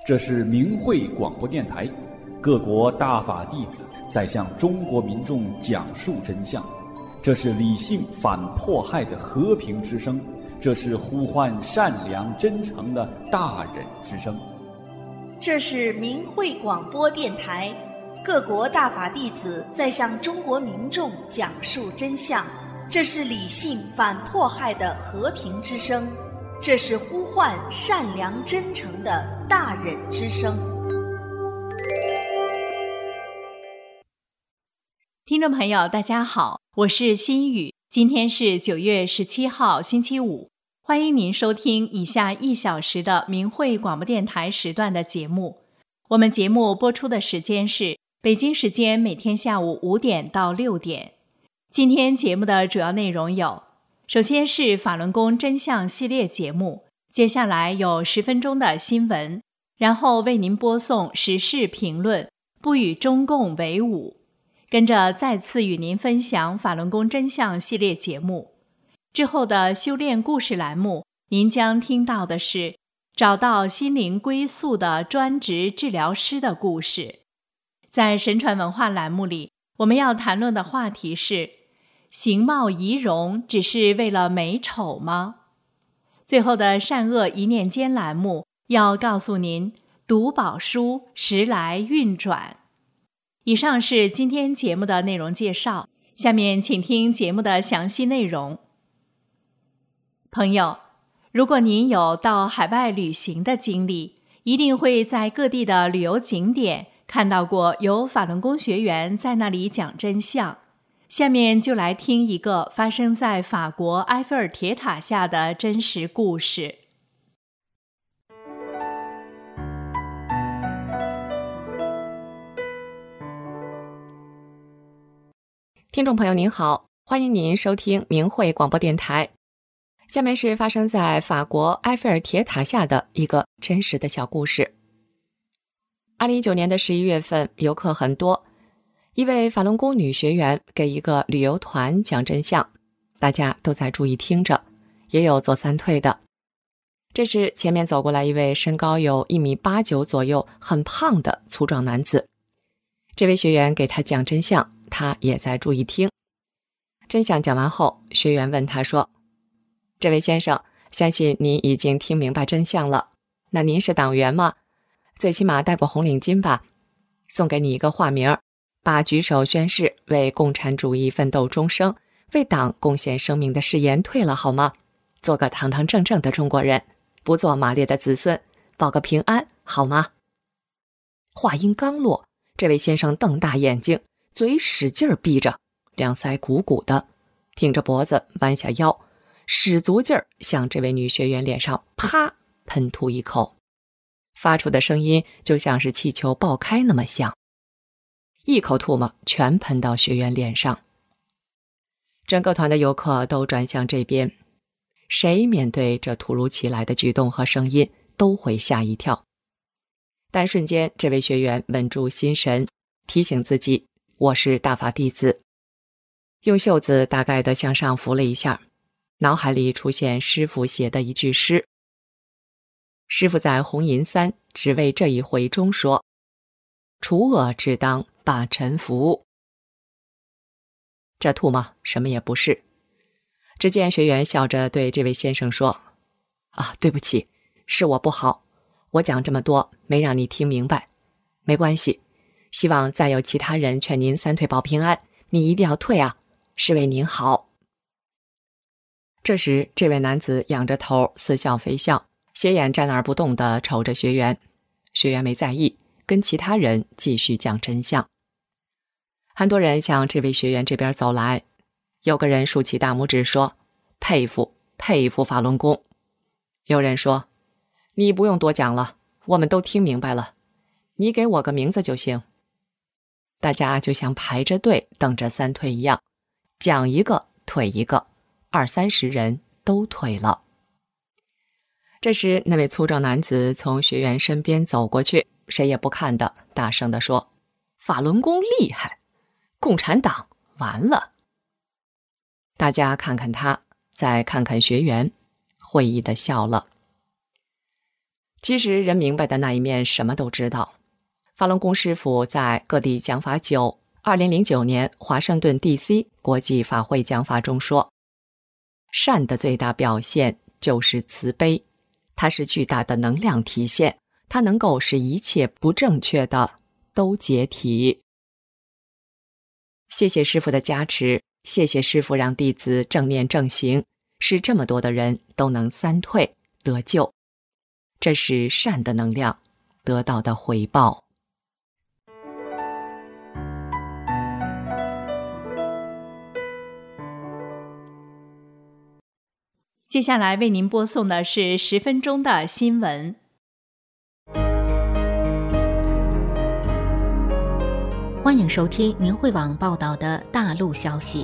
这是明慧广播电台，各国大法弟子在向中国民众讲述真相。这是理性反迫害的和平之声，这是呼唤善良真诚的大忍之声。 这是明慧广播电台，各国大法弟子在向中国民众讲述真相。这是理性反迫害的和平之声，这是呼唤善良真诚的大忍之声。 听众朋友大家好，我是心雨，今天是9月17号星期五，欢迎您收听以下1小时的明慧广播电台时段的节目。我们节目播出的时间是北京时间每天下午5点到6点。今天节目的主要内容有：首先是法轮功真相系列节目，接下来有10分钟的新闻，然后为您播送时事评论，不与中共为伍。跟着再次与您分享法轮功真相系列节目。之后的修炼故事栏目，您将听到的是找到心灵归宿的专职治疗师的故事。在神传文化栏目里，我们要谈论的话题是：形貌仪容只是为了美丑吗？最后的善恶一念间栏目要告诉您，读宝书时来运转。以上是今天节目的内容介绍，下面请听节目的详细内容。朋友，如果您有到海外旅行的经历，一定会在各地的旅游景点看到过有法轮功学员在那里讲真相。下面就来听一个发生在法国埃菲尔铁塔下的真实故事。 听众朋友您好，欢迎您收听明慧广播电台。下面是发生在法国埃菲尔铁塔下的一个真实的小故事。2019年的11月份，游客很多，一位法轮功女学员给一个旅游团讲真相，大家都在注意听着，也有做三退的。这时前面走过来一位身高有1.89米左右，很胖的粗壮男子。这位学员给他讲真相，他也在注意听。真相讲完后，学员问他说：这位先生，相信您已经听明白真相了，那您是党员吗？最起码戴过红领巾吧？送给你一个化名，把举手宣誓为共产主义奋斗终生，为党贡献生命的誓言退了好吗？做个堂堂正正的中国人，不做马列的子孙，保个平安好吗？话音刚落，这位先生瞪大眼睛，嘴使劲闭着，两腮鼓鼓的，挺着脖子弯下腰，使足劲儿向这位女学员脸上啪喷吐一口，发出的声音就像是气球爆开那么响，一口唾沫全喷到学员脸上。整个团的游客都转向这边，谁面对这突如其来的举动和声音都会吓一跳。但瞬间这位学员稳住心神，提醒自己，我是大法弟子，用袖子大概地向上拂了一下，脑海里出现师父写的一句诗。师父在红银3只为这一回中说：除恶只当把臣服。这吐沫什么也不是。只见学员笑着对这位先生说：对不起，是我不好，我讲这么多没让你听明白，没关系，希望再有其他人劝您三退保平安，你一定要退啊，是为您好。这时这位男子仰着头似笑非笑，斜眼站那儿不动地瞅着学员，学员没在意，跟其他人继续讲真相。很多人向这位学员这边走来，有个人竖起大拇指说：佩服佩服法轮功。有人说：你不用多讲了，我们都听明白了，你给我个名字就行。大家就像排着队等着三退一样，讲一个退一个，20-30人都退了。这时那位粗壮男子从学员身边走过去，谁也不看的大声地说：法轮功厉害，共产党完了。大家看看他，再看看学员，会意地笑了。 其实人明白的那一面什么都知道。法轮功师傅在各地讲法久，2009年华盛顿 DC 国际法会讲法中说，善的最大表现就是慈悲，它是巨大的能量体现，它能够使一切不正确的都解体。谢谢师父的加持，谢谢师父让弟子正念正行，使这么多的人都能三退得救，这是善的能量得到的回报。 接下来为您播送的是10分钟的新闻。 欢迎收听明慧网报道的大陆消息。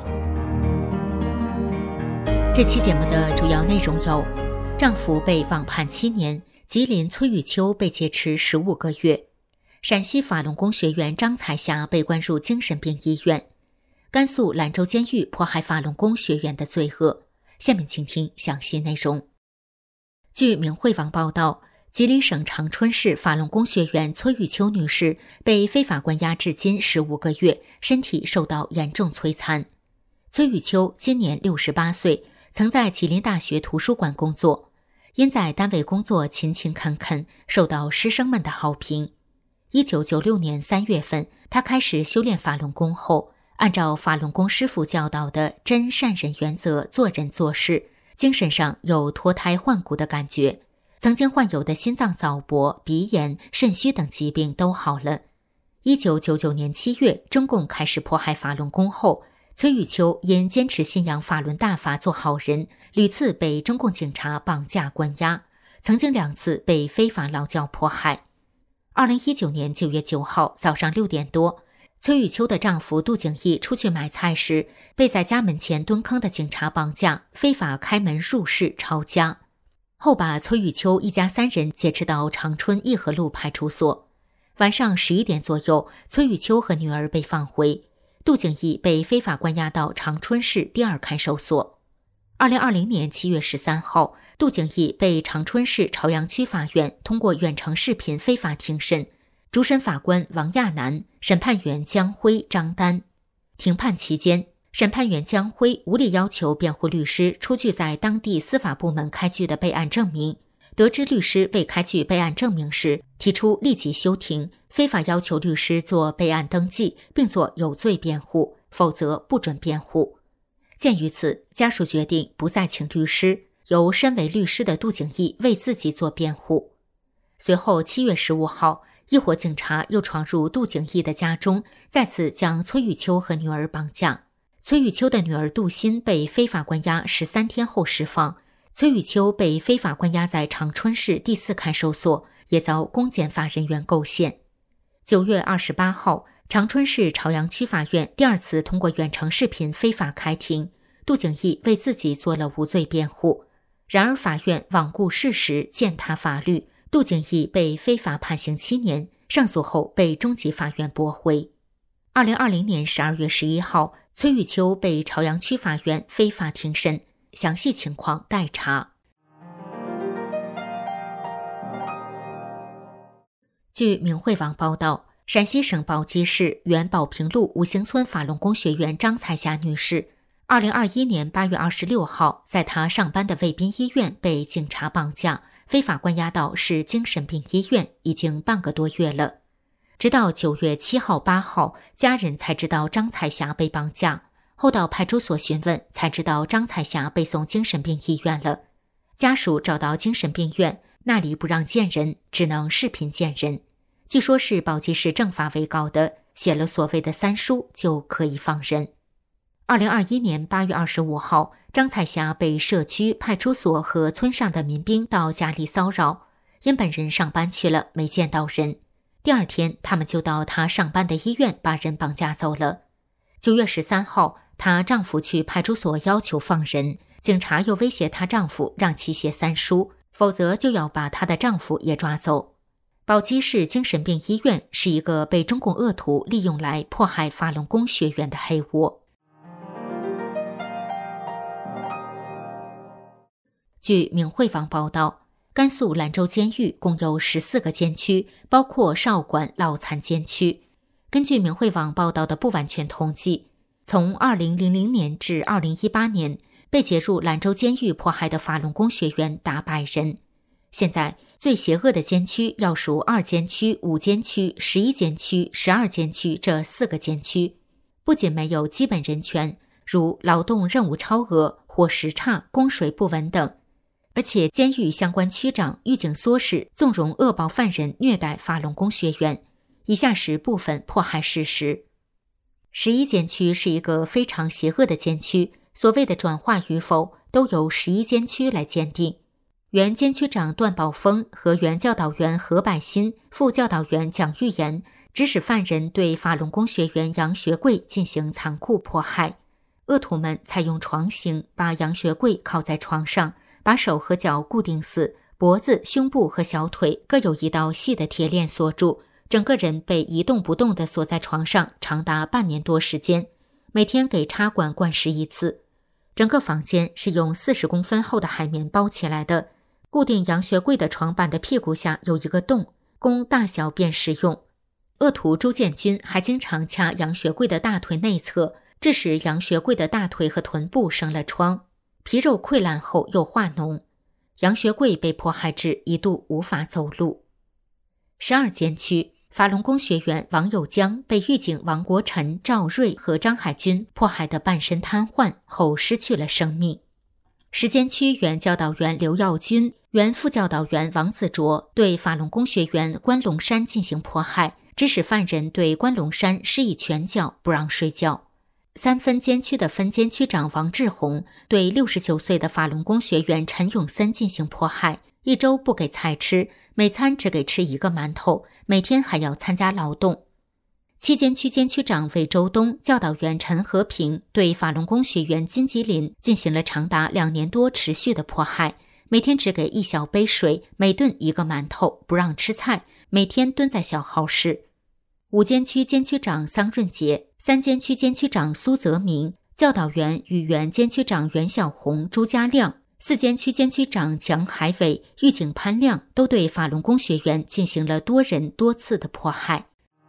这期节目的主要内容有：丈夫被网判7年，吉林崔玉秋被劫持15个月；陕西法轮功学员张彩霞被关入精神病医院；甘肃兰州监狱迫害法轮功学员的罪恶。下面请听详细内容。据明慧网报道，吉林省长春市法轮功学员崔玉秋女士被非法关押至今15个月，身体受到严重摧残。崔玉秋今年68岁，曾在吉林大学图书馆工作，因在单位工作勤勤恳恳，受到师生们的好评。1996年3月份，她开始修炼法轮功后，按照法轮功师傅教导的真善忍原则做人做事，精神上有脱胎换骨的感觉，曾经患有的心脏早搏、鼻炎、肾虚等疾病都好了。1999年7月，中共开始迫害法轮功后，崔玉秋因坚持信仰法轮大法做好人，屡次被中共警察绑架关押，曾经2次被非法劳教迫害。2019年9月9号早上6点多，崔玉秋的丈夫杜景义出去买菜时，被在家门前蹲坑的警察绑架，非法开门入室抄家，后把崔玉秋一家3人劫持到长春义和路派出所。晚上11点左右，崔玉秋和女儿被放回，杜景义被非法关押到长春市第2看守所。2020年7月13号，杜景义被长春市朝阳区法院通过远程视频非法庭审，主审法官王亚楠、审判员江辉、张丹。庭判期间，审判员江辉无理要求辩护律师出具在当地司法部门开具的备案证明，得知律师未开具备案证明时，提出立即休庭，非法要求律师做备案登记并做有罪辩护，否则不准辩护。鉴于此，家属决定不再请律师，由身为律师的杜景义为自己做辩护。随后7月15号，一伙警察又闯入杜景义的家中，再次将崔玉秋和女儿绑架。崔玉秋的女儿杜鑫被非法关押13天后释放，崔玉秋被非法关押在长春市第4看守所，也遭公检法人员构陷。9月28号，长春市朝阳区法院第2次通过远程视频非法开庭，杜景义为自己做了无罪辩护。然而法院罔顾事实，践踏法律，杜景义被非法判刑7年，上诉后被中级法院驳回。2020年12月11号，崔玉秋被朝阳区法院非法庭审，详细情况待查。据明慧网报道，陕西省宝鸡市原宝平路五行村法轮功学员张彩霞女士2021年8月26号，在她上班的卫滨医院被警察绑架，非法关押到市精神病医院，已经半个多月了。直到9月7号、8号，家人才知道张彩霞被绑架，后到派出所询问，才知道张彩霞被送精神病医院了。家属找到精神病院，那里不让见人，只能视频见人。据说是宝鸡市政法委搞的，写了所谓的3书就可以放人。2021年8月25号，张彩霞被社区、派出所和村上的民兵到家里骚扰，因本人上班去了，没见到人。第2天，他们就到她上班的医院把人绑架走了。9月13号，她丈夫去派出所要求放人，警察又威胁她丈夫让其写3书，否则就要把她的丈夫也抓走。宝鸡市精神病医院是一个被中共恶徒利用来迫害法轮功学员的黑窝。据明慧网报道， 甘肃兰州监狱共有14个监区，包括少管老残监区。根据明慧网报道的不完全统计，从2000年至2018年，被解入兰州监狱迫害的法轮功学员达100人。现在最邪恶的监区要数2监区、5监区、11监区、12监区这4个监区，不仅没有基本人权，如劳动任务超额、伙食差、供水不稳等，而且监狱相关区长、狱警唆使、纵容恶暴犯人虐待法轮功学员。以下是部分迫害事实。11监区是一个非常邪恶的监区，所谓的转化与否都由11监区来鉴定。原监区长段宝峰和原教导员何百新、副教导员蒋玉岩指使犯人对法轮功学员杨学贵进行残酷迫害。恶徒们采用床刑，把杨学贵铐在床上，把手和脚固定死，脖子、胸部和小腿各有一道细的铁链锁住，整个人被一动不动地锁在床上，长达半年多时间，每天给插管灌食1次。整个房间是用40公分厚的海绵包起来的，固定杨学贵的床板的屁股下有一个洞，供大小便使用。恶徒朱建军还经常掐杨学贵的大腿内侧，致使杨学贵的大腿和臀部生了疮，皮肉溃烂后又化脓。杨学贵被迫害至一度无法走路。12监区，法轮功学员王友江被狱警王国臣、赵瑞和张海军迫害得半身瘫痪后失去了生命。10监区原教导员刘耀军、原副教导员王子卓对法轮功学员关龙山进行迫害，指使犯人对关龙山施以拳脚，不让睡觉。3分监区的分监区长王志宏对69岁的法轮功学员陈永森进行迫害，1周不给菜吃，每餐只给吃1个馒头，每天还要参加劳动。7监区监区长魏周东、教导员陈和平对法轮功学员金吉林进行了长达2年多持续的迫害，每天只给1小杯水，每顿1个馒头，不让吃菜，每天蹲在小号室。5监区监区长桑润杰、3监区监区长苏泽明、教导员与原监区长袁小红、朱家亮、4监区监区长蒋海伟、狱警潘亮都对法轮功学员进行了多人多次的迫害。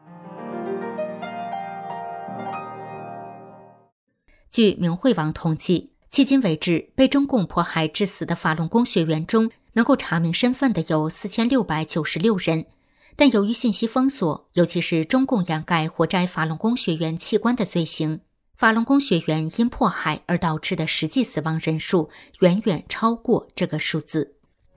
据明慧网统计，迄今为止被中共迫害致死的法轮功学员中，能够查明身份的有4696人，但由于信息封锁，尤其是中共掩盖活摘法轮功学员器官的罪行，法轮功学员因迫害而导致的实际死亡人数远远超过这个数字。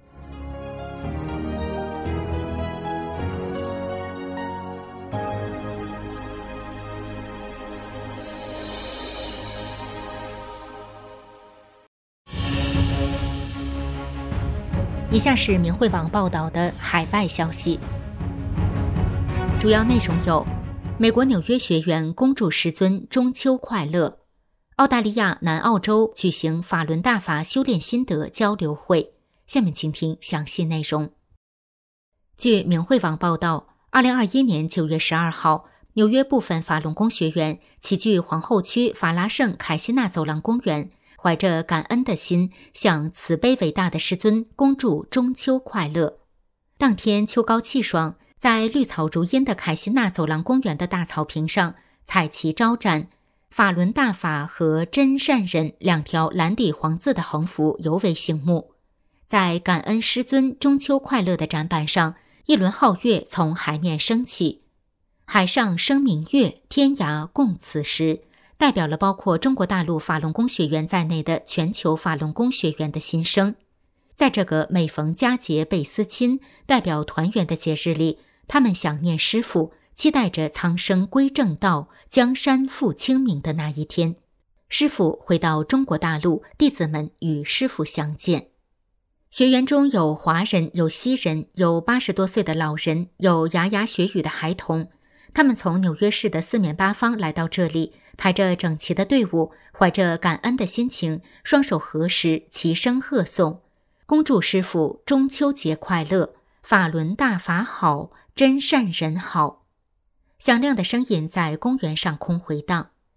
以下是明慧网报道的海外消息，主要内容有：美国纽约学员恭祝师尊中秋快乐；澳大利亚南澳洲举行法轮大法修炼心得交流会。下面请听详细内容。据明慧网报道，2021年9月12号，纽约部分法轮功学员齐聚皇后区法拉盛凯西纳走廊公园，怀着感恩的心，向慈悲伟大的师尊恭祝中秋快乐。当天秋高气爽，在绿草如茵的凯西纳走廊公园的大草坪上，彩旗招展，法轮大法和真善忍2条蓝底黄字的横幅尤为醒目。在感恩师尊中秋快乐的展板上，一轮皓月从海面升起，海上生明月，天涯共此时，代表了包括中国大陆法轮功学员在内的全球法轮功学员的心声。在这个每逢佳节倍思亲、代表团圆的节日里，他们想念师父，期待着苍生归正道，江山复清明的那一天。师父回到中国大陆，弟子们与师父相见。学员中有华人，有西人，有80多岁的老人，有牙牙学语的孩童。他们从纽约市的四面八方来到这里，排着整齐的队伍，怀着感恩的心情，双手合十，齐声贺颂，恭祝师父中秋节快乐，法轮大法好，真善人好。响亮的声音在公园上空回荡。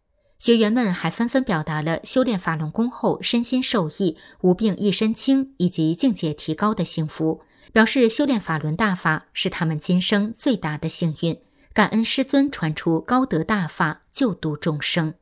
学员们还纷纷表达了修炼法轮功后身心受益、无病一身轻以及境界提高的幸福，表示修炼法轮大法是他们今生最大的幸运，感恩师尊传出高德大法，救度众生。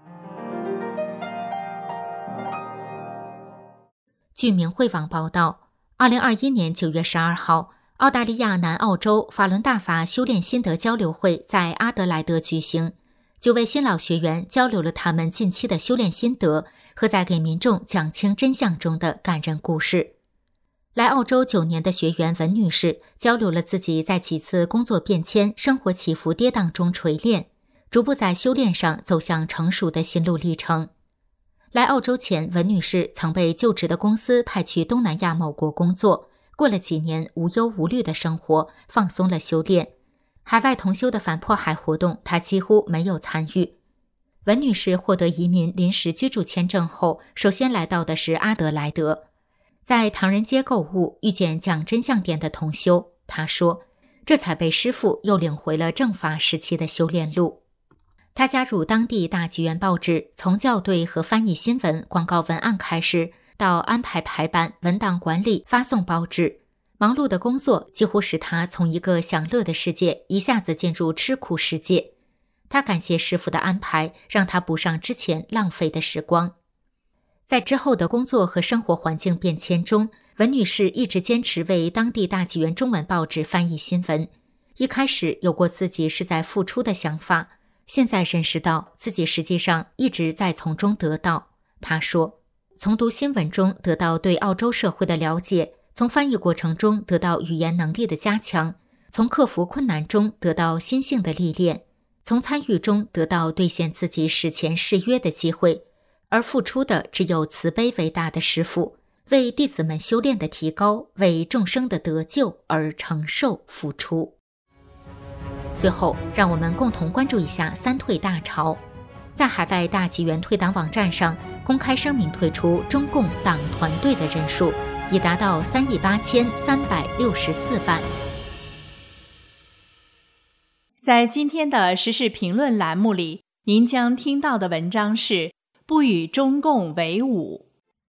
据明慧网报道，2021年9月12号，澳大利亚南澳洲法轮大法修炼心得交流会在阿德莱德举行，9位新老学员交流了他们近期的修炼心得和在给民众讲清真相中的感人故事。来澳洲9年的学员文女士交流了自己在几次工作变迁、生活起伏跌宕中锤炼，逐步在修炼上走向成熟的心路历程。来澳洲前，文女士曾被就职的公司派去东南亚某国工作，过了几年无忧无虑的生活，放松了修炼。海外同修的反迫害活动，她几乎没有参与。文女士获得移民临时居住签证后，首先来到的是阿德莱德，在唐人街购物遇见讲真相店的同修，她说，这才被师父又领回了正法时期的修炼路。他加入当地大纪元报纸，从校对和翻译新闻、广告文案开始，到安排排版、文档管理、发送报纸。忙碌的工作几乎使他从一个享乐的世界一下子进入吃苦世界。他感谢师父的安排，让他补上之前浪费的时光。在之后的工作和生活环境变迁中，文女士一直坚持为当地大纪元中文报纸翻译新闻。一开始有过自己是在付出的想法，现在认识到自己实际上一直在从中得到。他说，从读新闻中得到对澳洲社会的了解，从翻译过程中得到语言能力的加强，从克服困难中得到心性的历练，从参与中得到兑现自己史前誓约的机会，而付出的只有慈悲伟大的师父，为弟子们修炼的提高，为众生的得救而承受付出。最后，让我们共同关注一下三退大潮。在海外大纪元退党网站上公开声明退出中共党团队的人数已达到38364万。 在今天的时事评论栏目里，您将听到的文章是不与中共为伍。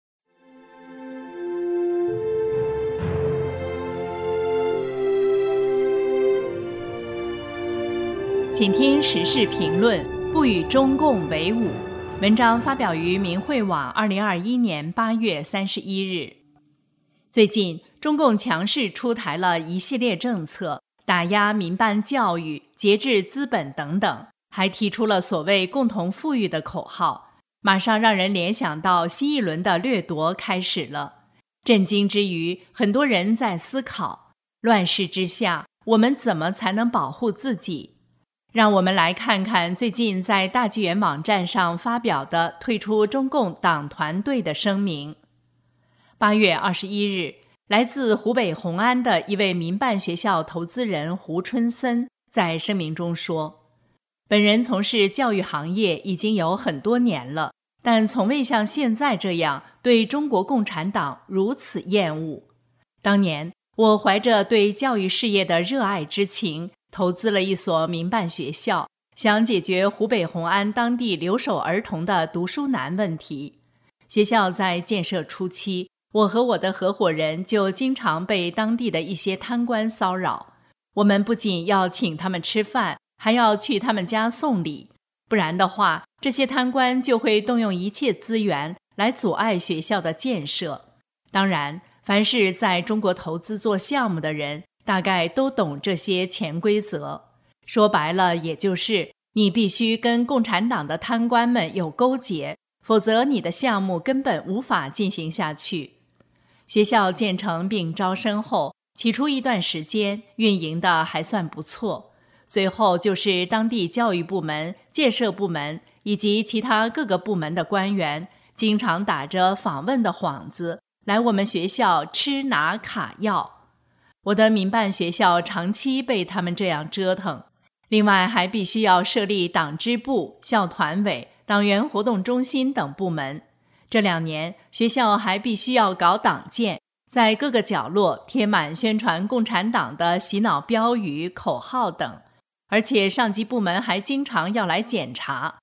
请听时事评论，不与中共为伍。文章发表于明慧网2021年8月31日。最近，中共强势出台了一系列政策，打压民办教育、节制资本等等，还提出了所谓共同富裕的口号，马上让人联想到新一轮的掠夺开始了。震惊之余，很多人在思考，乱世之下，我们怎么才能保护自己？让我们来看看最近在大纪元网站上发表的退出中共党团队的声明。8月21日，来自湖北红安的一位民办学校投资人胡春森在声明中说，本人从事教育行业已经有很多年了，但从未像现在这样对中国共产党如此厌恶。当年，我怀着对教育事业的热爱之情，投资了一所民办学校，想解决湖北红安当地留守儿童的读书难问题。学校在建设初期，我和我的合伙人就经常被当地的一些贪官骚扰。我们不仅要请他们吃饭，还要去他们家送礼，不然的话，这些贪官就会动用一切资源来阻碍学校的建设。当然，凡是在中国投资做项目的人，大概都懂这些潜规则。说白了，也就是你必须跟共产党的贪官们有勾结，否则你的项目根本无法进行下去。学校建成并招生后，起初一段时间运营的还算不错，随后就是当地教育部门、建设部门以及其他各个部门的官员经常打着访问的幌子来我们学校吃拿卡要。我的民办学校长期被他们这样折腾，另外还必须要设立党支部、校团委、党员活动中心等部门。这2年，学校还必须要搞党建，在各个角落贴满宣传共产党的洗脑标语、口号等，而且上级部门还经常要来检查。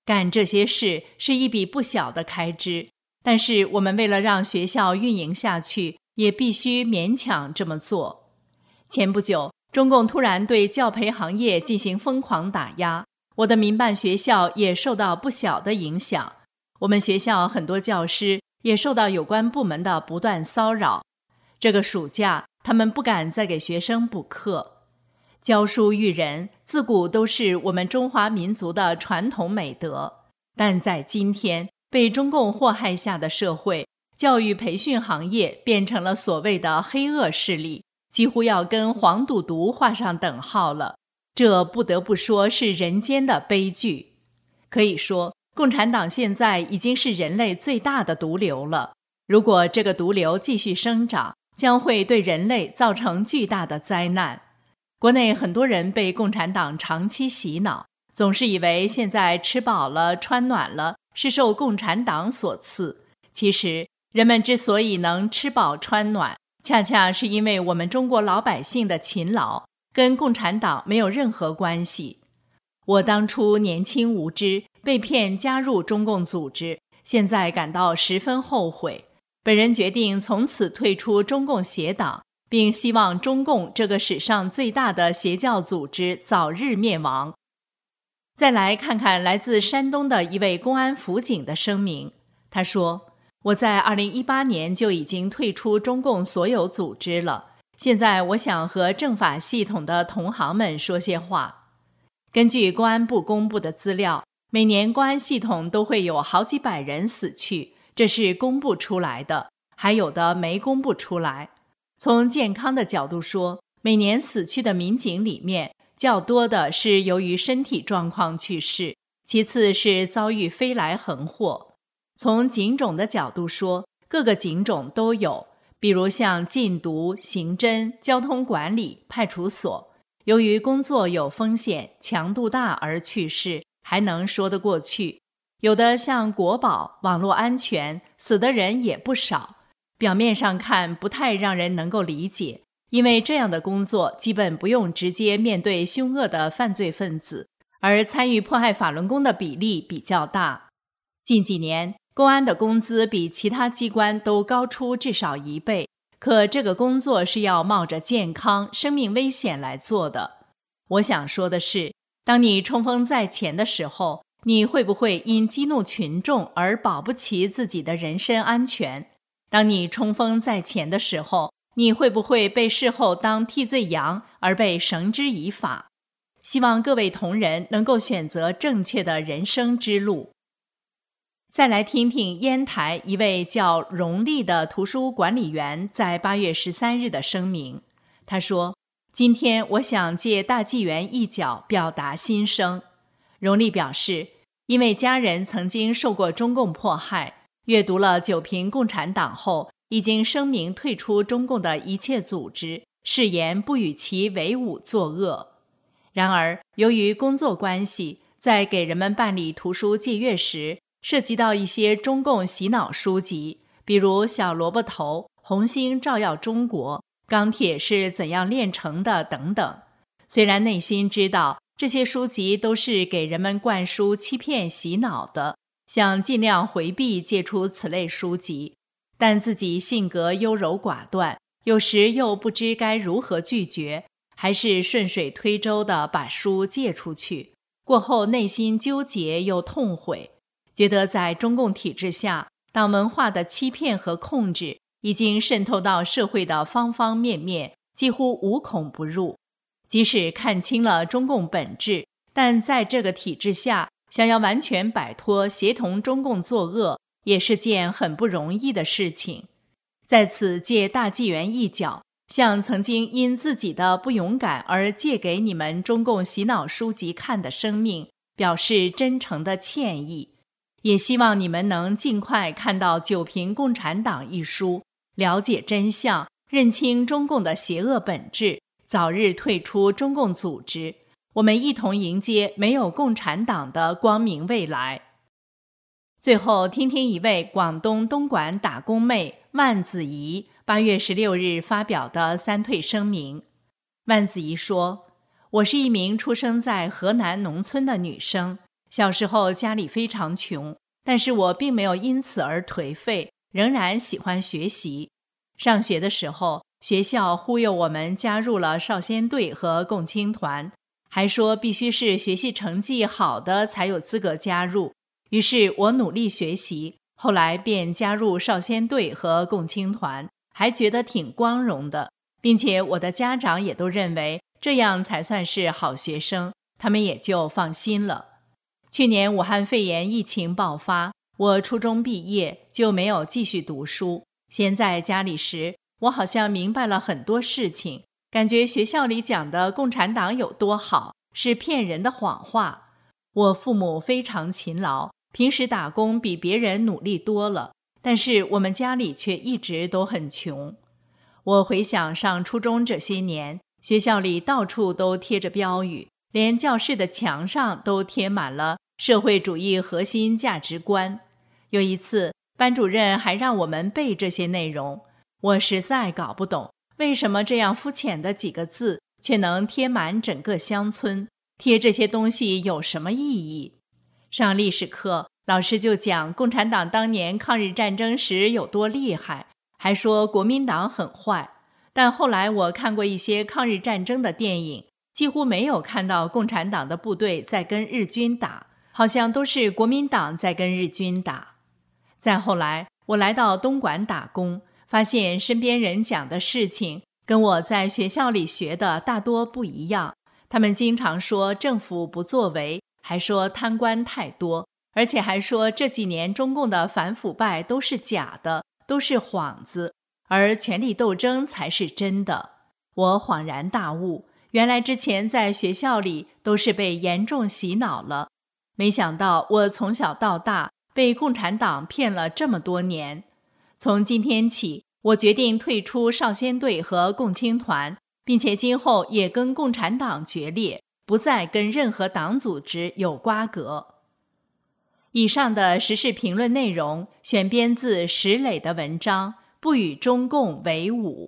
干这些事是一笔不小的开支，但是我们为了让学校运营下去，也必须勉强这么做。前不久，中共突然对教培行业进行疯狂打压，我的民办学校也受到不小的影响。我们学校很多教师也受到有关部门的不断骚扰。这个暑假，他们不敢再给学生补课。教书育人自古都是我们中华民族的传统美德，但在今天被中共祸害下的社会，教育培训行业变成了所谓的黑恶势力，几乎要跟黄赌毒画上等号了。这不得不说是人间的悲剧。可以说，共产党现在已经是人类最大的毒瘤了。如果这个毒瘤继续生长，将会对人类造成巨大的灾难。国内很多人被共产党长期洗脑，总是以为现在吃饱了穿暖了是受共产党所赐。其实人们之所以能吃饱穿暖，恰恰是因为我们中国老百姓的勤劳，跟共产党没有任何关系。我当初年轻无知，被骗加入中共组织，现在感到十分后悔。本人决定从此退出中共邪党，并希望中共这个史上最大的邪教组织早日灭亡。再来看看来自山东的一位公安辅警的声明，他说：我在2018年就已经退出中共所有组织了，现在我想和政法系统的同行们说些话。根据公安部公布的资料，每年公安系统都会有好几百人死去，这是公布出来的，还有的没公布出来。从健康的角度说，每年死去的民警里面，较多的是由于身体状况去世，其次是遭遇飞来横祸。从警种的角度说，各个警种都有，比如像禁毒、刑侦、交通管理、派出所，由于工作有风险、强度大而去世，还能说得过去。有的像国保、网络安全，死的人也不少，表面上看不太让人能够理解，因为这样的工作基本不用直接面对凶恶的犯罪分子，而参与迫害法轮功的比例比较大。近几年，公安的工资比其他机关都高出至少1倍，可这个工作是要冒着健康、生命危险来做的。我想说的是，当你冲锋在前的时候，你会不会因激怒群众而保不齐自己的人身安全？当你冲锋在前的时候，你会不会被事后当替罪羊而被绳之以法？希望各位同仁能够选择正确的人生之路。再来听听烟台一位叫荣丽的图书管理员在8月13日的声明。他说：今天我想借大纪元一角表达心声。荣丽表示，因为家人曾经受过中共迫害，阅读了九评共产党后，已经声明退出中共的一切组织，誓言不与其为伍作恶。然而，由于工作关系，在给人们办理图书借阅时，涉及到一些中共洗脑书籍，比如小萝卜头、红星照耀中国、钢铁是怎样炼成的等等。虽然内心知道这些书籍都是给人们灌输欺骗洗脑的，想尽量回避借出此类书籍，但自己性格优柔寡断，有时又不知该如何拒绝，还是顺水推舟地把书借出去。过后内心纠结又痛悔，觉得在中共体制下，党文化的欺骗和控制已经渗透到社会的方方面面，几乎无孔不入。即使看清了中共本质，但在这个体制下，想要完全摆脱协同中共作恶，也是件很不容易的事情。在此借大纪元一角，向曾经因自己的不勇敢而借给你们中共洗脑书籍看的生命，表示真诚的歉意。也希望你们能尽快看到《九评共产党》一书，了解真相，认清中共的邪恶本质，早日退出中共组织，我们一同迎接没有共产党的光明未来。最后听听一位广东东莞打工妹万子怡8月16日发表的3退声明。万子怡说：我是一名出生在河南农村的女生， 小时候家里非常穷，但是我并没有因此而颓废，仍然喜欢学习。上学的时候，学校忽悠我们加入了少先队和共青团，还说必须是学习成绩好的才有资格加入。于是我努力学习，后来便加入少先队和共青团，还觉得挺光荣的，并且我的家长也都认为这样才算是好学生，他们也就放心了。去年武汉肺炎疫情爆发，我初中毕业就没有继续读书。先在家里时，我好像明白了很多事情，感觉学校里讲的共产党有多好，是骗人的谎话。我父母非常勤劳，平时打工比别人努力多了，但是我们家里却一直都很穷。我回想上初中这些年，学校里到处都贴着标语，连教室的墙上都贴满了社会主义核心价值观。有一次，班主任还让我们背这些内容，我实在搞不懂，为什么这样肤浅的几个字却能贴满整个乡村？贴这些东西有什么意义？上历史课，老师就讲共产党当年抗日战争时有多厉害，还说国民党很坏。但后来我看过一些抗日战争的电影，几乎没有看到共产党的部队在跟日军打，好像都是国民党在跟日军打。再后来，我来到东莞打工，发现身边人讲的事情跟我在学校里学的大多不一样。他们经常说政府不作为，还说贪官太多，而且还说这几年中共的反腐败都是假的，都是幌子，而权力斗争才是真的。我恍然大悟，原来之前在学校里都是被严重洗脑了。没想到我从小到大被共产党骗了这么多年。从今天起，我决定退出少先队和共青团，并且今后也跟共产党决裂，不再跟任何党组织有瓜葛。以上的时事评论内容选编自石磊的文章《不与中共为伍》。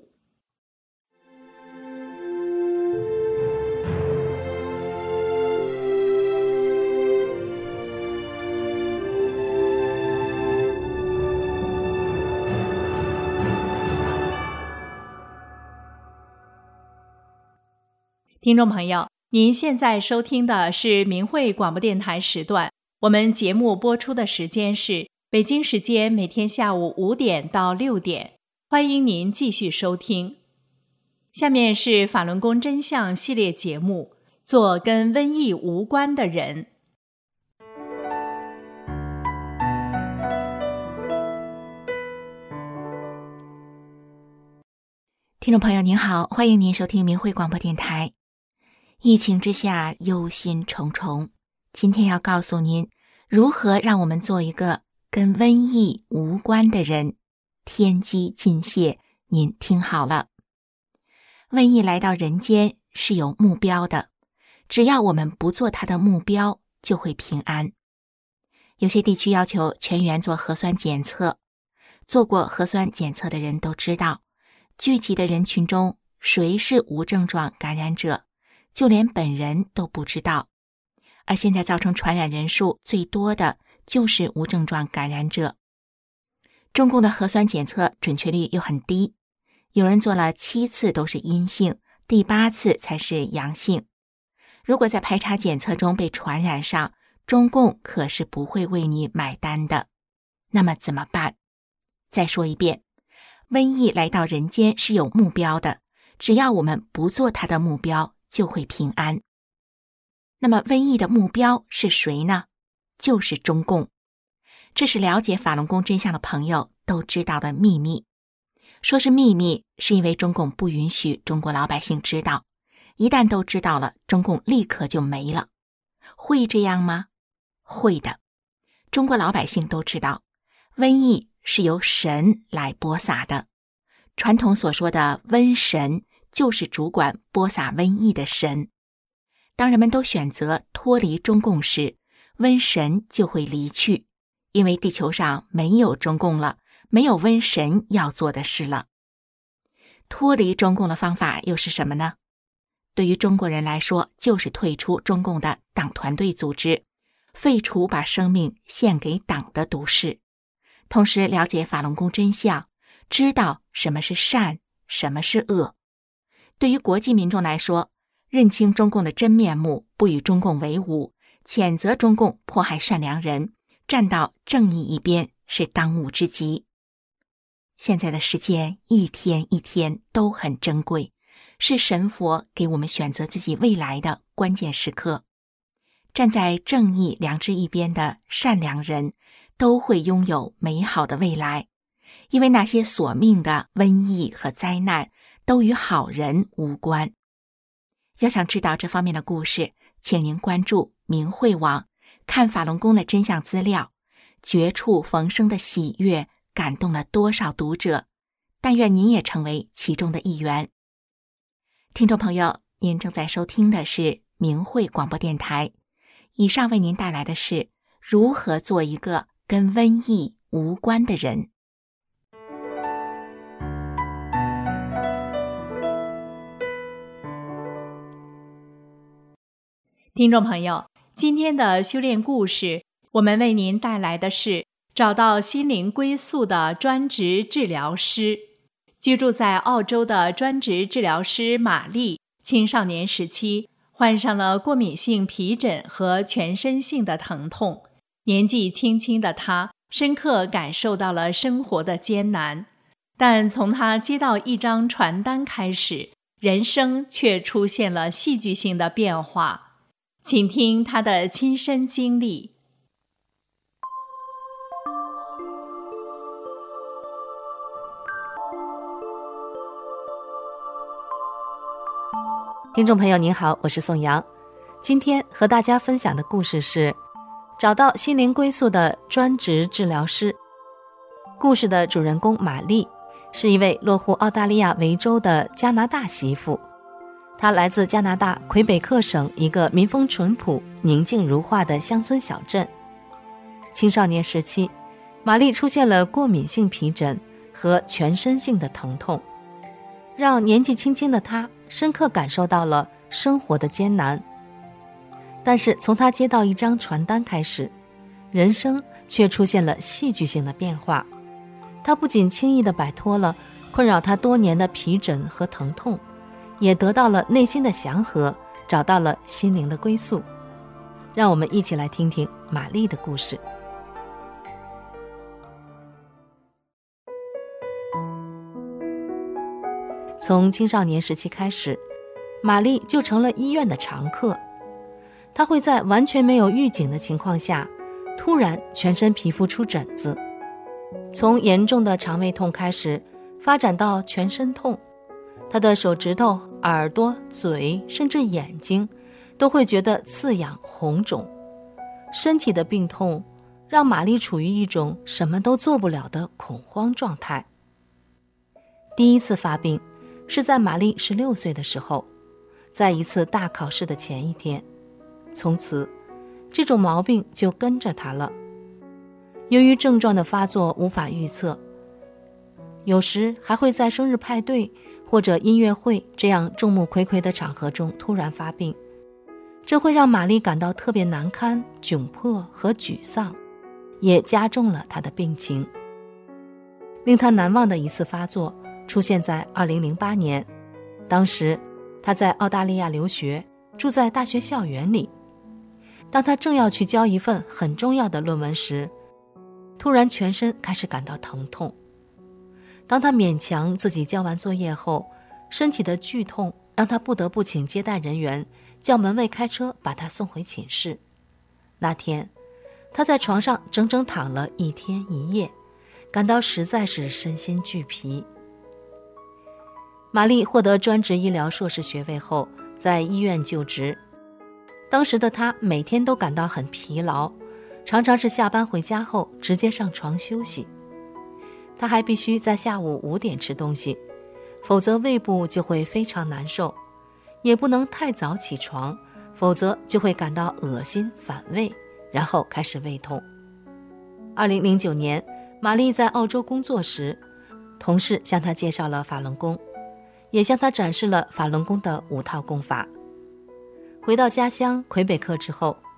听众朋友，您现在收听的是明慧广播电台时段，我们节目播出的时间是北京时间每天下午5点到6点，欢迎您继续收听。下面是法轮功真相系列节目，做跟瘟疫无关的人。 听众朋友您好，欢迎您收听明慧广播电台。疫情之下忧心忡忡，今天要告诉您如何让我们做一个跟瘟疫无关的人。天机尽泄，您听好了。瘟疫来到人间是有目标的，只要我们不做它的目标，就会平安。有些地区要求全员做核酸检测，做过核酸检测的人都知道，聚集的人群中谁是无症状感染者，就连本人都不知道。而现在造成传染人数最多的就是无症状感染者。中共的核酸检测准确率又很低，有人做了7次都是阴性，第8次才是阳性。如果在排查检测中被传染上，中共可是不会为你买单的。那么怎么办？再说一遍，瘟疫来到人间是有目标的，只要我们不做它的目标，就会平安。那么瘟疫的目标是谁呢？就是中共。这是了解法轮功真相的朋友都知道的秘密。说是秘密，是因为中共不允许中国老百姓知道，一旦都知道了，中共立刻就没了。会这样吗？会的。中国老百姓都知道，瘟疫是由神来播撒的。传统所说的瘟神，就是主管播撒瘟疫的神。当人们都选择脱离中共时，瘟神就会离去，因为地球上没有中共了，没有瘟神要做的事了。脱离中共的方法又是什么呢？对于中国人来说，就是退出中共的党团队组织， 废除把生命献给党的毒誓，同时了解法轮功真相，知道什么是善，什么是恶。对于国际民众来说，认清中共的真面目，不与中共为伍，谴责中共迫害善良人，站到正义一边，是当务之急。现在的时间一天一天都很珍贵，是神佛给我们选择自己未来的关键时刻。站在正义良知一边的善良人都会拥有美好的未来，因为那些索命的瘟疫和灾难都与好人无关。要想知道这方面的故事，请您关注明慧网，看法轮功的真相资料。绝处逢生的喜悦感动了多少读者，但愿您也成为其中的一员。听众朋友，您正在收听的是明慧广播电台，以上为您带来的是如何做一个跟瘟疫无关的人。 听众朋友，今天的修炼故事，我们为您带来的是找到心灵归宿的专职治疗师。居住在澳洲的专职治疗师玛丽，青少年时期患上了过敏性皮疹和全身性的疼痛。年纪轻轻的她，深刻感受到了生活的艰难。但从她接到一张传单开始，人生却出现了戏剧性的变化。请听她的亲身经历。 听众朋友您好，我是宋阳。今天和大家分享的故事是找到心灵归宿的专职治疗师。故事的主人公玛丽是一位落户澳大利亚维州的加拿大媳妇，她来自加拿大魁北克省一个民风淳朴、宁静如画的乡村小镇。青少年时期，玛丽出现了过敏性皮疹和全身性的疼痛，让年纪轻轻的她深刻感受到了生活的艰难。但是从她接到一张传单开始，人生却出现了戏剧性的变化。她不仅轻易地摆脱了困扰她多年的皮疹和疼痛，也得到了内心的祥和，找到了心灵的归宿。让我们一起来听听玛丽的故事。从青少年时期开始，玛丽就成了医院的常客。她会在完全没有预警的情况下，突然全身皮肤出疹子，从严重的肠胃痛开始，发展到全身痛。她的手指头、耳朵、嘴，甚至眼睛，都会觉得刺痒、红肿。身体的病痛让玛丽处于一种什么都做不了的恐慌状态。第一次发病是在玛丽16岁的时候，在一次大考试的前一天。从此，这种毛病就跟着她了。由于症状的发作无法预测，有时还会在生日派对或者音乐会这样众目睽睽的场合中突然发病，这会让玛丽感到特别难堪、窘迫和沮丧，也加重了她的病情。令她难忘的一次发作出现在2008年，当时她在澳大利亚留学，住在大学校园里。当她正要去交一份很重要的论文时，突然全身开始感到疼痛。当她勉强自己交完作业后，身体的剧痛让她不得不请接待人员叫门卫开车把她送回寝室。那天，她在床上整整躺了1天1夜，感到实在是身心俱疲。玛丽获得专职医疗硕士学位后，在医院就职。当时的她每天都感到很疲劳，常常是下班回家后直接上床休息。她还必须在下午5点吃东西，否则胃部就会非常难受，也不能太早起床，否则就会感到恶心反胃，然后开始胃痛。2009年，玛丽在澳洲工作时，同事向她介绍了法轮功，也向她展示了法轮功的5套功法。回到家乡魁北克之后，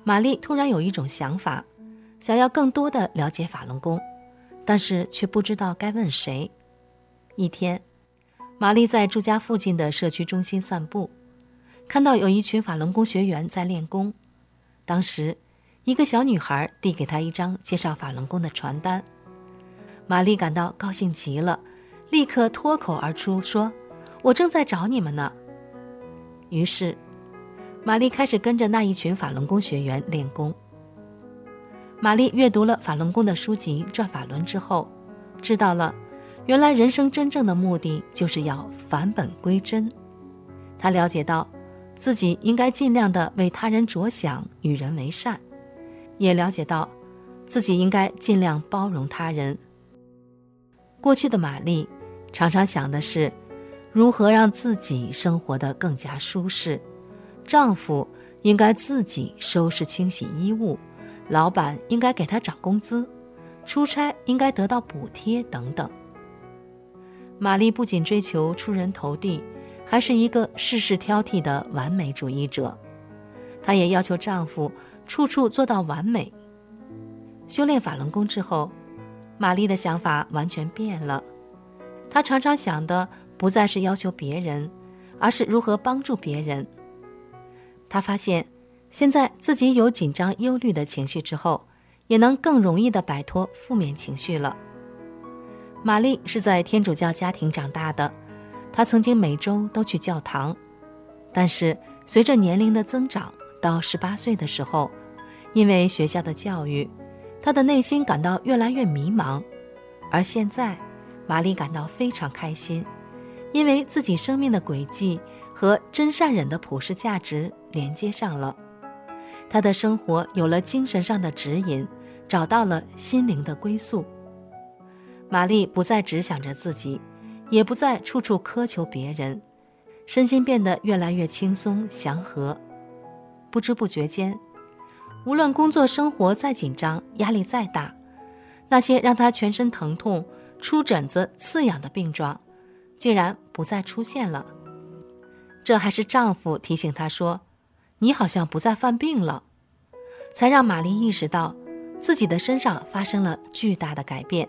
玛丽突然有一种想法，想要更多的了解法轮功，但是却不知道该问谁。一天，玛丽在住家附近的社区中心散步，看到有一群法轮功学员在练功。当时，一个小女孩递给她一张介绍法轮功的传单。玛丽感到高兴极了，立刻脱口而出说：“我正在找你们呢。”于是，玛丽开始跟着那一群法轮功学员练功。玛丽阅读了法轮功的书籍《转法轮》之后，知道了原来人生真正的目的就是要返本归真。她了解到自己应该尽量的为他人着想，与人为善，也了解到自己应该尽量包容他人。过去的玛丽常常想的是如何让自己生活得更加舒适，丈夫应该自己收拾清洗衣物，老板应该给他涨工资，出差应该得到补贴等等。玛丽不仅追求出人头地，还是一个事事挑剔的完美主义者。她也要求丈夫处处做到完美。修炼法轮功之后，玛丽的想法完全变了。她常常想的不再是要求别人，而是如何帮助别人。她发现现在自己有紧张忧虑的情绪之后，也能更容易地摆脱负面情绪了。玛丽是在天主教家庭长大的，她曾经每周都去教堂，但是随着年龄的增长，到18岁的时候，因为学校的教育，她的内心感到越来越迷茫。而现在，玛丽感到非常开心，因为自己生命的轨迹和真善忍的普世价值连接上了。她的生活有了精神上的指引，找到了心灵的归宿。玛丽不再只想着自己，也不再处处苛求别人，身心变得越来越轻松祥和。不知不觉间，无论工作生活再紧张，压力再大，那些让她全身疼痛、出疹子、刺痒的病状竟然不再出现了。这还是丈夫提醒她说：“你好像不再犯病了”，才让玛丽意识到自己的身上发生了巨大的改变。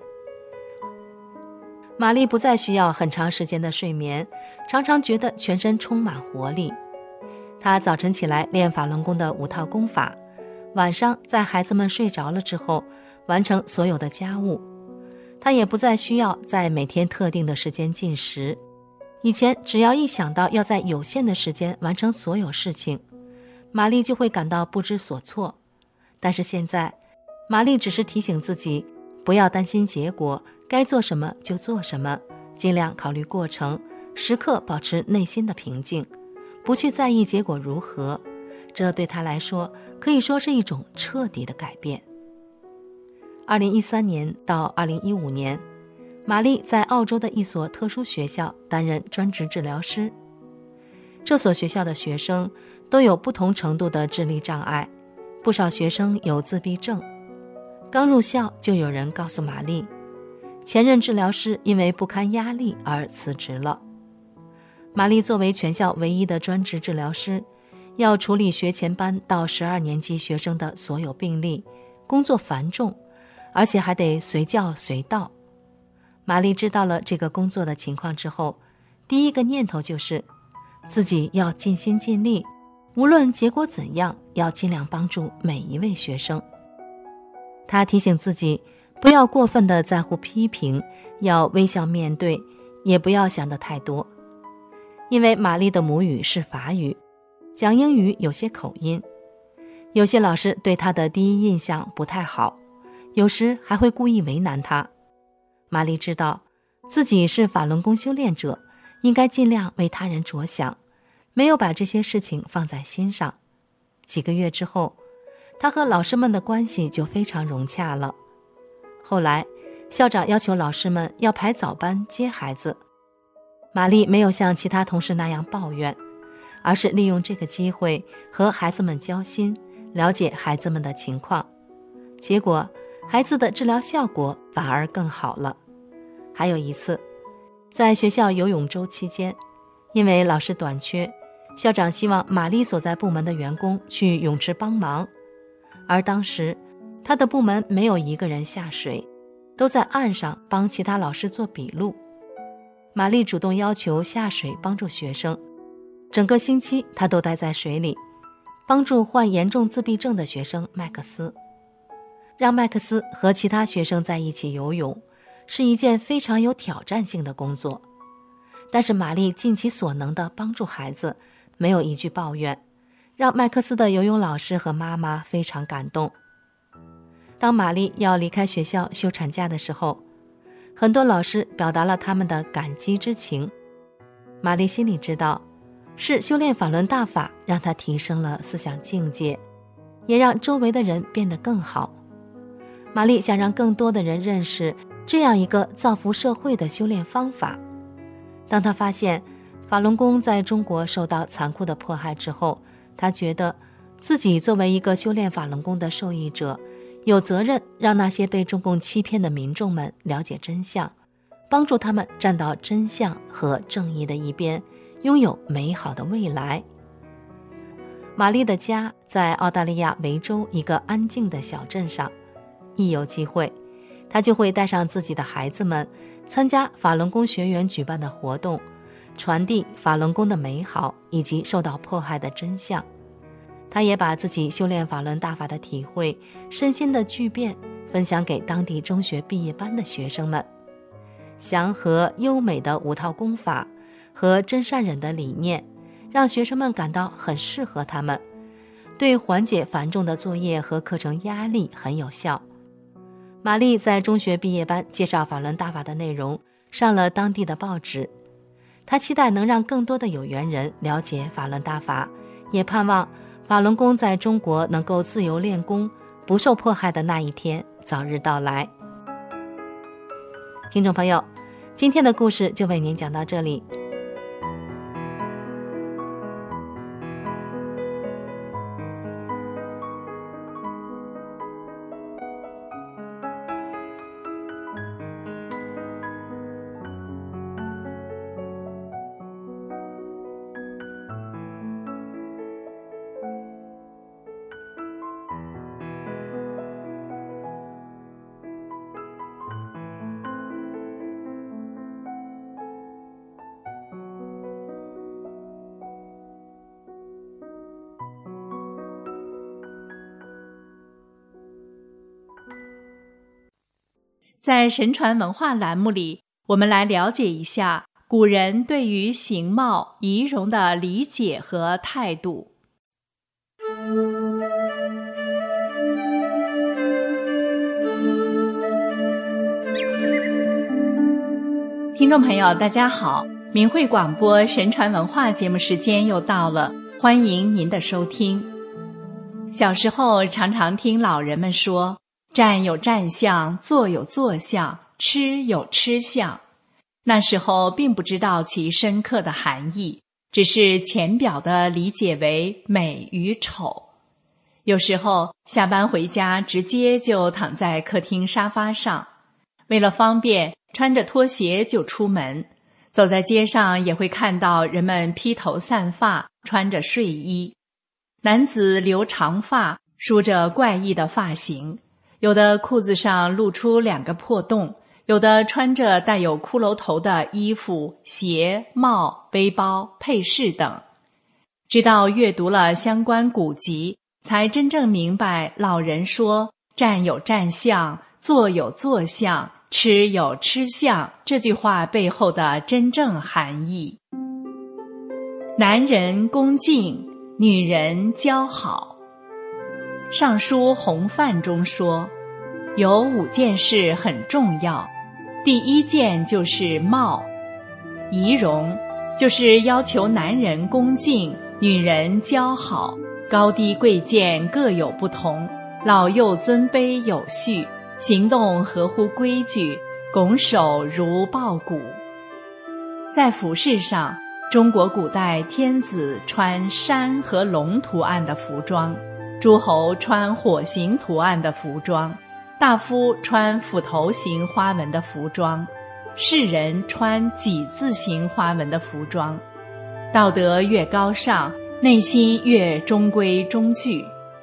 玛丽不再需要很长时间的睡眠，常常觉得全身充满活力。她早晨起来练法轮功的5套功法，晚上在孩子们睡着了之后完成所有的家务。她也不再需要在每天特定的时间进食。以前只要一想到要在有限的时间完成所有事情，玛丽就会感到不知所措。但是现在，玛丽只是提醒自己不要担心结果，该做什么就做什么，尽量考虑过程，时刻保持内心的平静，不去在意结果如何。这对她来说可以说是一种彻底的改变。2013年到2015年，玛丽在澳洲的一所特殊学校担任专职治疗师。这所学校的学生都有不同程度的智力障碍，不少学生有自闭症。刚入校就有人告诉玛丽，前任治疗师因为不堪压力而辞职了。玛丽作为全校唯一的专职治疗师，要处理学前班到12年级学生的所有病例，工作繁重，而且还得随叫随到。玛丽知道了这个工作的情况之后，第一个念头就是自己要尽心尽力，无论结果怎样，要尽量帮助每一位学生。她提醒自己不要过分地在乎批评，要微笑面对，也不要想得太多。因为玛丽的母语是法语，讲英语有些口音，有些老师对她的第一印象不太好，有时还会故意为难她。玛丽知道自己是法轮功修炼者，应该尽量为他人着想，没有把这些事情放在心上。几个月之后，她和老师们的关系就非常融洽了。后来，校长要求老师们要排早班接孩子。玛丽没有像其他同事那样抱怨，而是利用这个机会和孩子们交心，了解孩子们的情况。结果，孩子的治疗效果反而更好了。还有一次，在学校游泳周期间，因为老师短缺，校长希望玛丽所在部门的员工去泳池帮忙。 而当时他的部门没有一个人下水，都在岸上帮其他老师做笔录。玛丽主动要求下水帮助学生，整个星期她都待在水里，帮助患严重自闭症的学生麦克斯。让麦克斯和其他学生在一起游泳是一件非常有挑战性的工作，但是玛丽尽其所能地帮助孩子，没有一句抱怨，让麦克斯的游泳老师和妈妈非常感动。当玛丽要离开学校休产假的时候，很多老师表达了他们的感激之情。玛丽心里知道，是修炼法轮大法让她提升了思想境界，也让周围的人变得更好。玛丽想让更多的人认识这样一个造福社会的修炼方法。当她发现法轮功在中国受到残酷的迫害之后，她觉得自己作为一个修炼法轮功的受益者，有责任让那些被中共欺骗的民众们了解真相，帮助他们站到真相和正义的一边，拥有美好的未来。玛丽的家在澳大利亚维州一个安静的小镇上，一有机会，她就会带上自己的孩子们参加法轮功学员举办的活动，传递法轮功的美好以及受到迫害的真相。她也把自己修炼法轮大法的体会、身心的巨变分享给当地中学毕业班的学生们。祥和优美的5套功法和真善忍的理念，让学生们感到很适合他们，对缓解繁重的作业和课程压力很有效。玛丽在中学毕业班介绍法轮大法的内容上了当地的报纸。她期待能让更多的有缘人了解法轮大法，也盼望法轮功在中国能够自由练功，不受迫害的那一天早日到来。听众朋友，今天的故事就为您讲到这里。 在神传文化栏目里，我们来了解一下古人对于形貌、仪容的理解和态度。听众朋友，大家好，明慧广播神传文化节目时间又到了，欢迎您的收听。小时候常常听老人们说，站有站相，坐有坐相，吃有吃相。那时候并不知道其深刻的含义，只是浅表地理解为美与丑。有时候下班回家直接就躺在客厅沙发上，为了方便，穿着拖鞋就出门。走在街上也会看到人们披头散发，穿着睡衣。男子留长发，梳着怪异的发型，有的裤子上露出2个破洞，有的穿着带有骷髅头的衣服、鞋、帽、背包、配饰等。直到阅读了相关古籍，才真正明白老人说站有站相，坐有坐相，吃有吃相这句话背后的真正含义。男人恭敬，女人姣好。尚书洪范中说，有5件事很重要，第1件就是貌。仪容就是要求男人恭敬，女人姣好，高低贵贱各有不同，老幼尊卑有序，行动合乎规矩，拱手如抱鼓。在服饰上，中国古代天子穿山和龙图案的服装，诸侯穿火形图案的服装，大夫穿斧头形花纹的服装，士人穿几字形花纹的服装。道德越高尚，内心越中规中矩。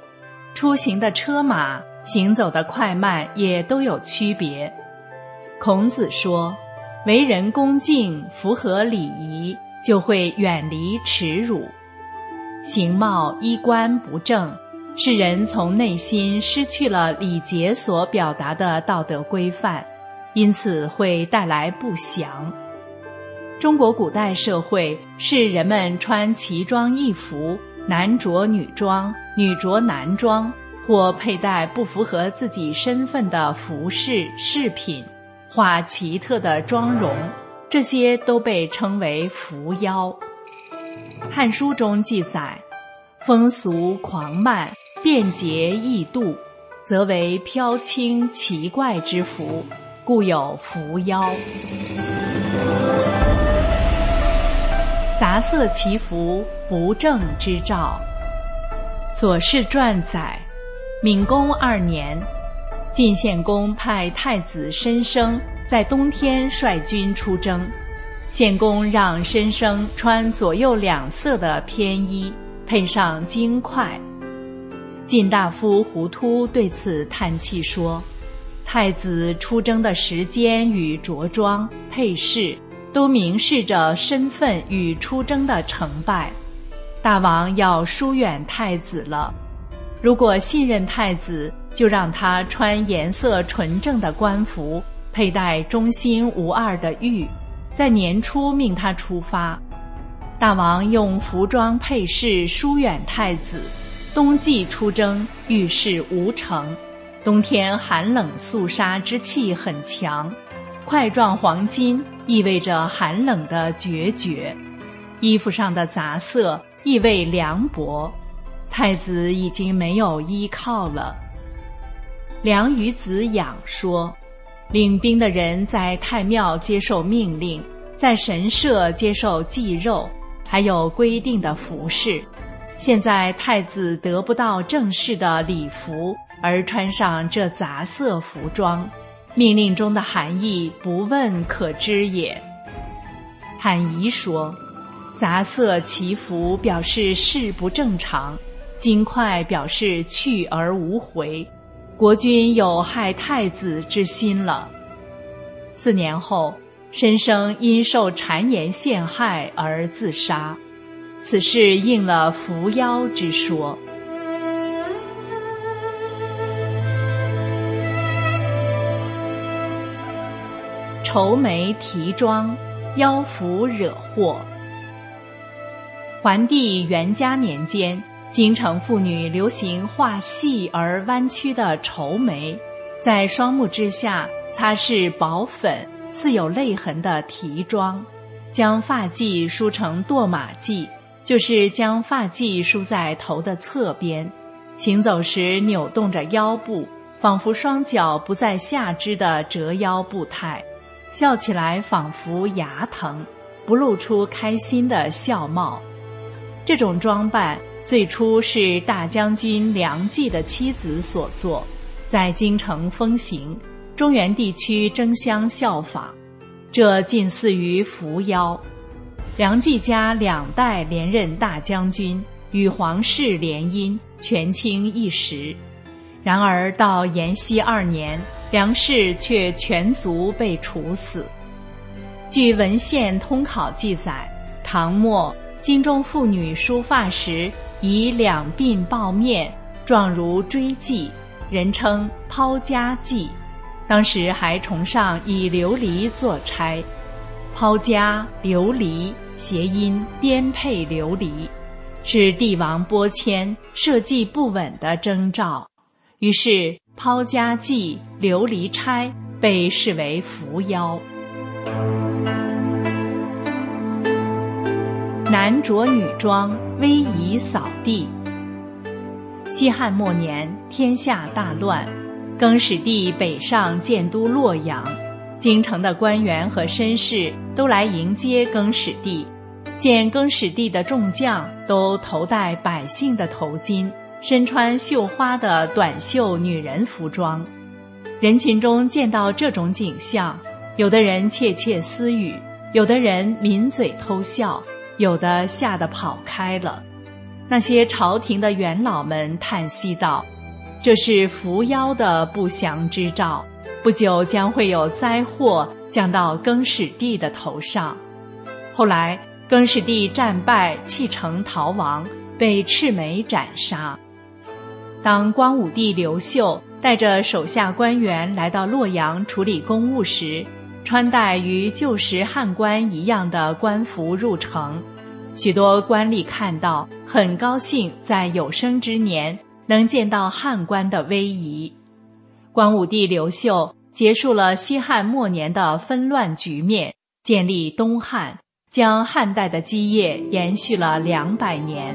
出行的车马，行走的快慢也都有区别。孔子说，为人恭敬，符合礼仪，就会远离耻辱。形貌衣冠不正，使人从内心失去了礼节所表达的道德规范，因此会带来不祥。中国古代社会是人们穿奇装异服，男着女装，女着男装，或佩戴不符合自己身份的服饰饰品，画奇特的妆容，这些都被称为伏妖。汉书中记载，风俗狂慢，便捷易度，则为飘轻奇怪之服，故有伏妖。杂色其服，不正之兆。左氏传载，闵公2年，晋献公派太子申生在冬天率军出征，献公让申生穿左右2色的偏衣，配上金块。晋大夫胡突对此叹气说，太子出征的时间与着装配饰都明示着身份与出征的成败，大王要疏远太子了。如果信任太子，就让他穿颜色纯正的官服，佩戴忠心无二的玉，在年初命他出发。大王用服装配饰疏远太子，冬季出征遇事无成。冬天寒冷肃杀之气很强，块状黄金意味着寒冷的决绝，衣服上的杂色意味凉薄，太子已经没有依靠了。梁于子养说，领兵的人在太庙接受命令，在神社接受祭肉，还有规定的服饰。现在太子得不到正式的礼服，而穿上这杂色服装，命令中的含义不问可知也。韩仪说，杂色其服表示事不正常，金块表示去而无回，国君有害太子之心了。4年后，申生因受谗言陷害而自杀，此事应了伏妖之说。愁眉提妆，妖服惹祸。桓帝元嘉年间，京城妇女流行画细而弯曲的愁眉，在双目之下擦拭薄粉似有泪痕的提妆，将发髻梳成堕马髻，就是将发髻梳在头的侧边，行走时扭动着腰部，仿佛双脚不在下肢的折腰步态，笑起来仿佛牙疼，不露出开心的笑貌。这种装扮最初是大将军梁冀的妻子所做，在京城风行，中原地区争相效仿，这近似于伏妖。梁冀家2代连任大将军，与皇室联姻，权倾一时。然而到延熙2年，梁氏却全族被处死。据文献通考记载，唐末京中妇女梳发时以2鬓抱面，状如锥髻，人称抛家髻。当时还崇尚以琉璃做钗，抛家琉璃谐音颠沛流离，是帝王拨迁社稷不稳的征兆。于是抛家髻、琉璃钗被视为伏妖。男着女装，威仪扫地。西汉末年，天下大乱，更始帝北上建都洛阳，京城的官员和绅士都来迎接更始帝。见更始帝的众将都头戴百姓的头巾，身穿绣花的短袖女人服装。人群中见到这种景象，有的人窃窃私语，有的人抿嘴偷笑，有的吓得跑开了。那些朝廷的元老们叹息道： 这是伏妖的不祥之兆，不久将会有灾祸降到更始帝的头上。后来更始帝战败，弃城逃亡，被赤眉斩杀。当光武帝刘秀带着手下官员来到洛阳处理公务时，穿戴与旧时汉官一样的官服入城，许多官吏看到很高兴，在有生之年能见到汉官的威仪。光武帝刘秀结束了西汉末年的纷乱局面，建立东汉，将汉代的基业延续了200年。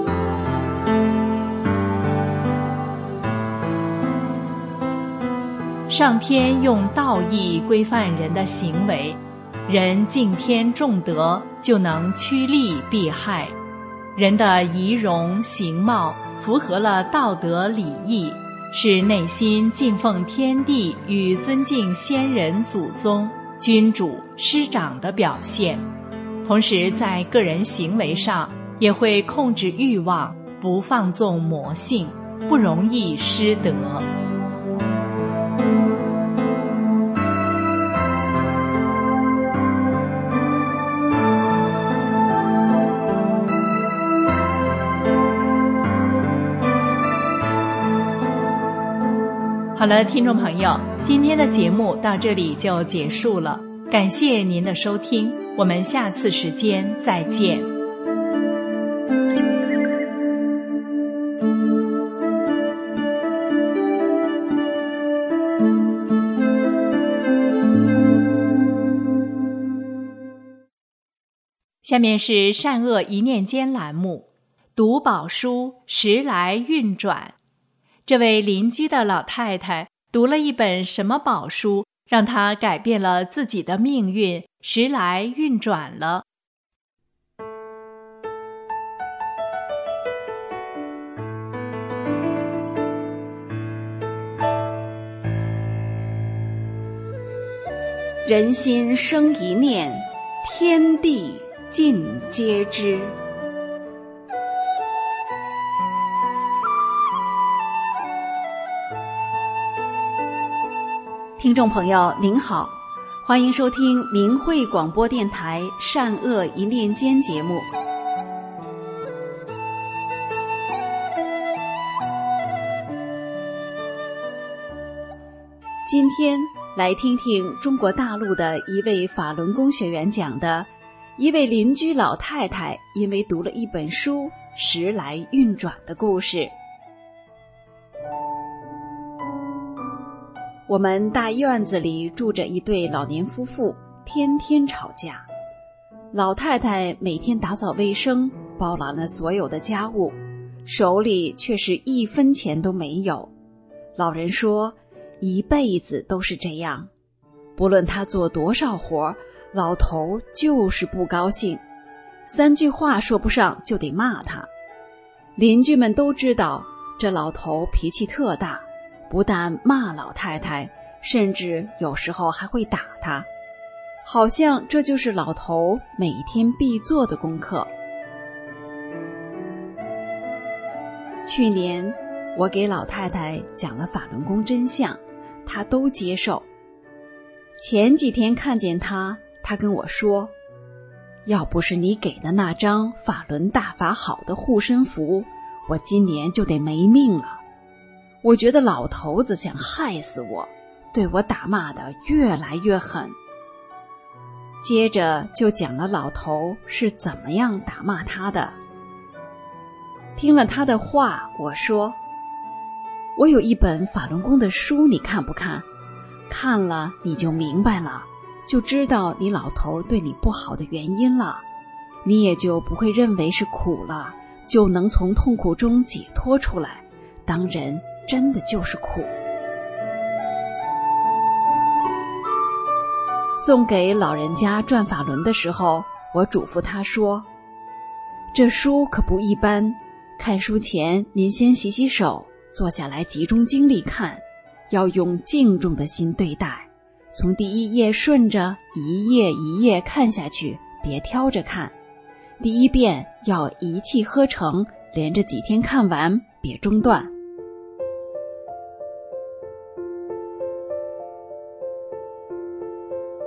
上天用道义规范人的行为，人敬天重德，就能趋利避害。人的仪容形貌符合了道德礼义，是内心敬奉天地与尊敬先人祖宗、君主、师长的表现。同时在个人行为上也会控制欲望，不放纵魔性，不容易失德。好了，听众朋友，今天的节目到这里就结束了，感谢您的收听，我们下次时间再见。下面是善恶一念间栏目，读宝书，时来运转。这位邻居的老太太读了一本什么宝书，让她改变了自己的命运，时来运转了。 人心生一念，天地尽皆知。听众朋友您好，欢迎收听明慧广播电台善恶一念间节目。今天来听听中国大陆的一位法轮功学员讲的一位邻居老太太因为读了一本书，时来运转的故事。我们大院子里住着一对老年夫妇，天天吵架。老太太每天打扫卫生，包揽了所有的家务，手里却是1分钱都没有。老人说，一辈子都是这样，不论他做多少活，老头就是不高兴，3句话说不上就得骂他。邻居们都知道这老头脾气特大，不但骂老太太，甚至有时候还会打她，好像这就是老头每天必做的功课。去年我给老太太讲了法轮功真相，她都接受。前几天看见她跟我说，要不是你给的那张法轮大法好的护身符，我今年就得没命了。我觉得老头子想害死我，对我打骂的越来越狠。接着就讲了老头是怎么样打骂他的。听了他的话，我说，我有一本法轮功的书，你看不看？看了你就明白了，就知道你老头对你不好的原因了，你也就不会认为是苦了，就能从痛苦中解脱出来。当人真的就是苦。送给老人家转法轮的时候，我嘱咐他说，这书可不一般，看书前您先洗洗手，坐下来集中精力看，要用敬重的心对待，从第1页顺着一页一页看下去，别挑着看。第1遍要一气呵成，连着几天看完，别中断。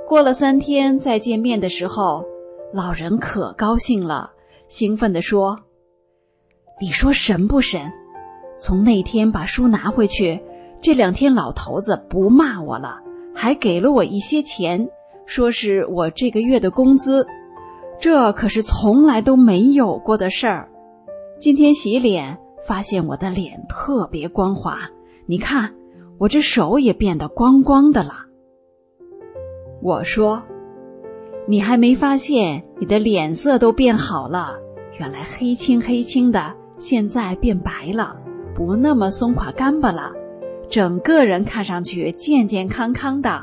过了3天再见面的时候，老人可高兴了，兴奋地说：你说神不神？从那天把书拿回去，这2天老头子不骂我了，还给了我一些钱，说是我这个月的工资，这可是从来都没有过的事儿。今天洗脸，发现我的脸特别光滑，你看，我这手也变得光光的了。我说：你还没发现你的脸色都变好了，原来黑青黑青的，现在变白了，不那么松垮干巴了，整个人看上去健健康康的。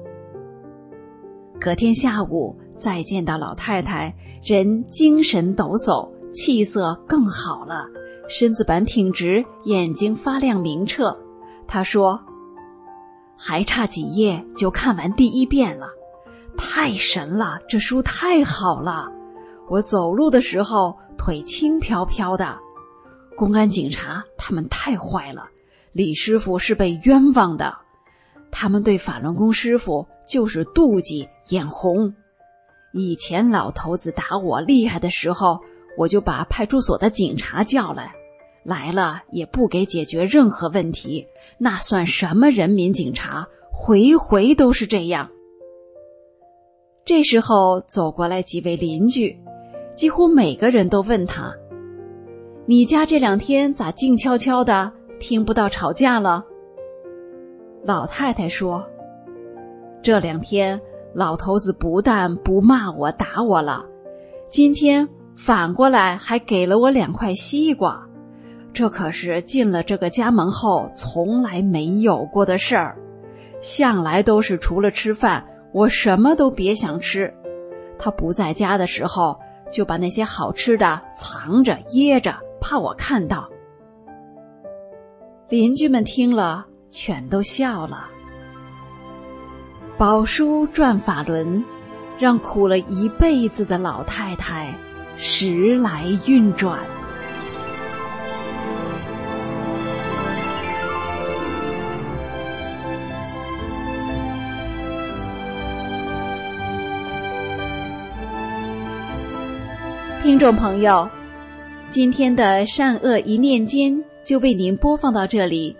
隔天下午再见到老太太，人精神抖擞，气色更好了，身子板挺直，眼睛发亮明澈。她说：还差几页就看完第1遍了，太神了，这书太好了，我走路的时候腿轻飘飘的。公安警察他们太坏了，李师傅是被冤枉的，他们对法轮功师傅就是妒忌眼红。以前老头子打我厉害的时候，我就把派出所的警察叫来了也不给解决任何问题，那算什么人民警察，回回都是这样。这时候走过来几位邻居，几乎每个人都问他：你家这2天咋静悄悄的，听不到吵架了？老太太说：这2天老头子不但不骂我打我了，今天反过来还给了我2块西瓜，这可是进了这个家门后从来没有过的事儿，向来都是除了吃饭我什么都别想吃。他不在家的时候就把那些好吃的藏着掖着，怕我看到。邻居们听了全都笑了。宝书转法轮，让苦了一辈子的老太太时来运转。听众朋友，今天的善恶一念间就为您播放到这里。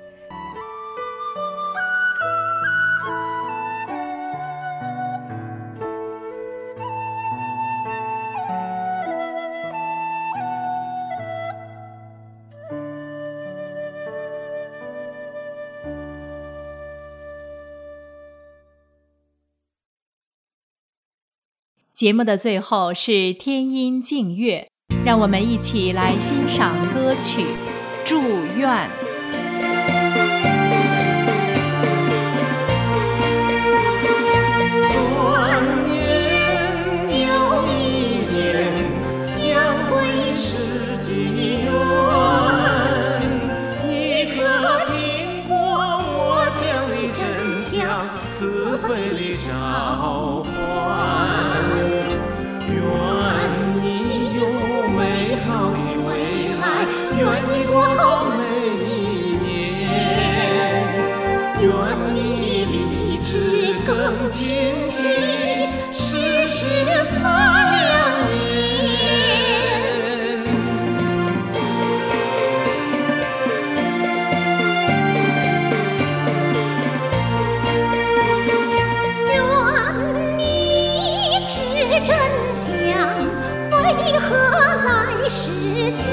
节目的最后是天音净乐，让我们一起来欣赏歌曲《祝愿》。 慈悲里召唤，愿你有美好的未来，愿你过好每一年，愿你立志更清晰，时时擦亮眼。真相为何来世间？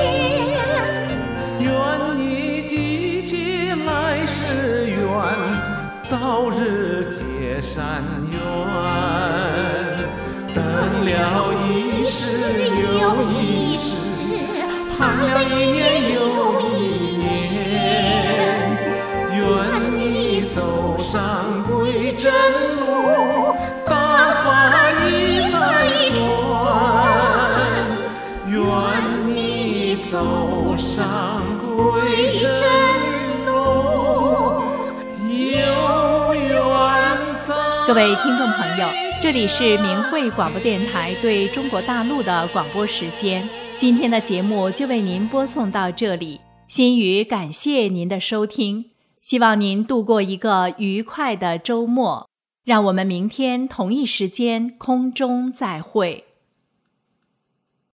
愿你记起来世缘，早日结善缘。等了一世又一世，盼了一年又一年。愿你走上归真路，大法已在传，愿你走上归真路，有缘在。 各位听众朋友，这里是明慧广播电台对中国大陆的广播时间。今天的节目就为您播送到这里，心语感谢您的收听，希望您度过一个愉快的周末。 让我们明天同一时间空中再会。